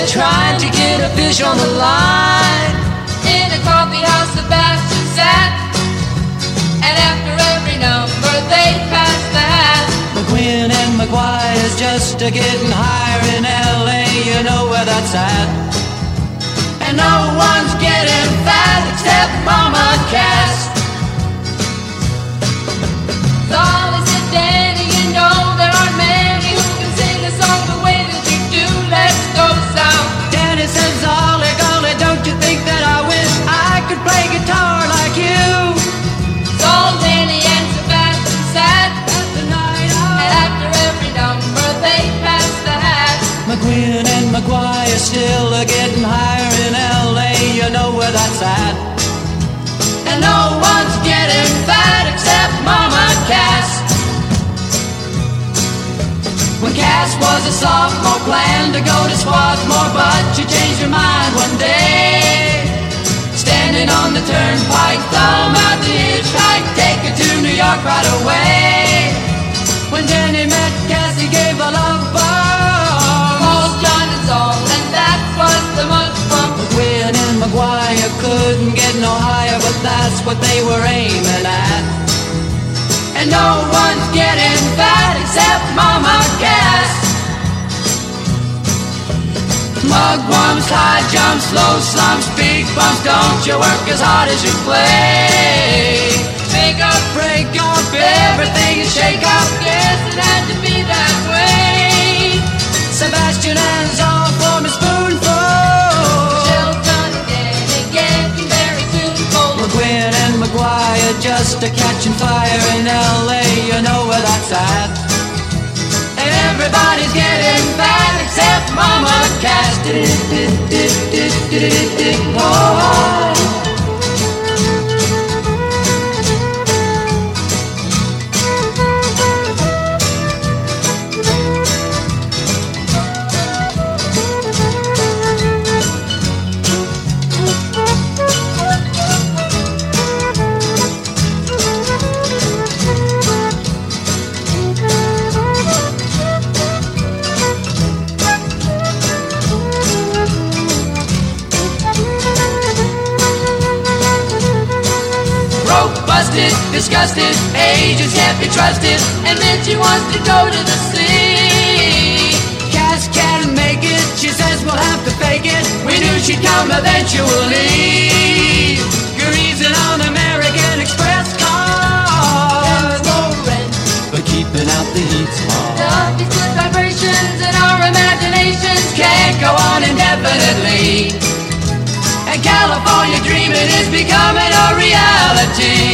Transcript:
trying to get a fish on the line. In a coffee house, Sebastian sat, and after every number they passed the hat. McQueen and McGuire's just a getting higher in L.A., you know where that's at. And no one's getting fat except Mama Cass. Solly said, Danny, you know there aren't many who can sing a song the way that you do. Let's go south. Danny says, Ollie, golly, don't you think that I wish I could play guitar like you? So Danny and Sebastian sat At the night out, and after every number they passed the hat. McQueen and McGuire still are getting higher in L.A., you know where that's at. And no one's getting fat except Mama Cass. When Cass was a sophomore, planned to go to Swarthmore, but she changed her mind one day. Standing on the turnpike, thumb out the hitchhike, take her to New York right away. When Jenny met Cass, he gave a love bomb. Called John and Saul, and that was the much fun. McQueen and McGuire couldn't get no higher, but that's what they were aiming at. And no one's getting fat except Mama Cass. Mugwumps, high jumps, low slumps, big bumps, don't you work as hard as you play. Make up, Break up, everything is shake up. guess it had to be that way. Sebastian and Saul form a spoonful. Shelton and getting very soon cold. McQueen and McGuire just a catching fire in L.A., you know where that's at. And everybody's getting fat except Mama Cass. Oh. Disgusted, agents can't be trusted, And then she wants to go to the sea. Cass can't make it, she says we'll have to fake it. We knew she'd come eventually. Greasing on American Express cars, There's no rent. but keeping out the heat's hard. Love is good vibrations and our imaginations Can't go on indefinitely. And California dreaming is becoming a reality.